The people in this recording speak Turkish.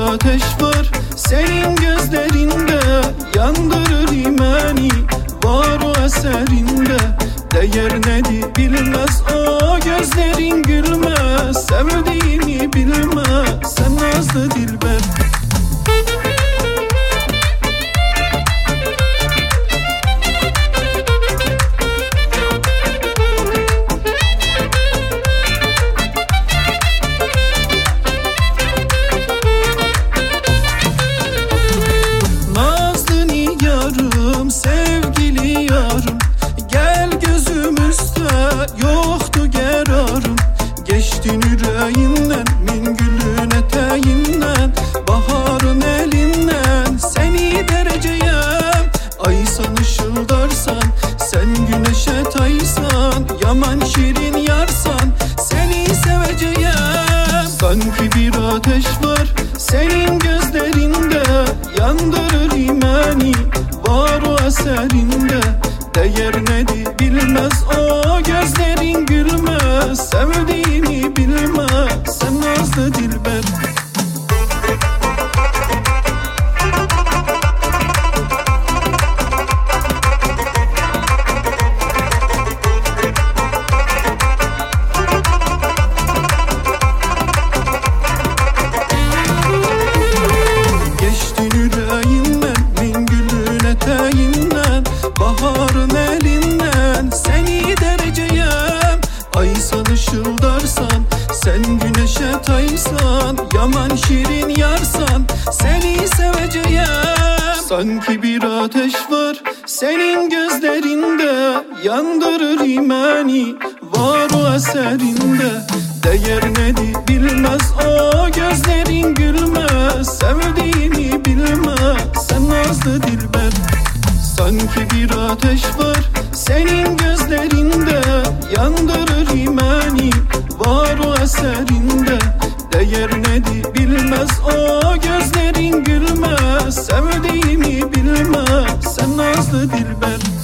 ateş var senin gözlerinde, yandırır imani var o eserinde. Değer nedir bilmez o gözlerin gülmez, sevdiğini bilmez sen nazlı dilber. Sevgili yarım gel gözümüzde, yoktu gerarım. Geçtin yüreğinden min gülün eteğinden, baharın elinden seni dereceyem. Ay san ışıldarsan sen güneşe taysan, yaman şirin yarsan seni seveceğim. Sanki bir ateş var senin gözlerinde, yandırır imani var o eserinde. Değer nedir bilmez o gözlerin gülmez, sevdiğini bilmez sen nazlı dilber. Geçtin yüreğinden min gülün eteğinden, baharın elinden seni dereceyem. Ay san ışıldarsan sen güneşe taysan, yaman şirin yarsan seni seveceğim. Sanki bir ateş var senin gözlerinde, yandırır imani var o eserinde. Değer nedir bilmez o gözlerin gülmez, sevdiğini bilmez sen nazlı dilber. Sanki bir ateş var senin gözlerinde, yandırır imani var o eserinde. Değer nedir bilmez o gözlerin gülmez, sevdiğimi bilmez sen nazlı dilber.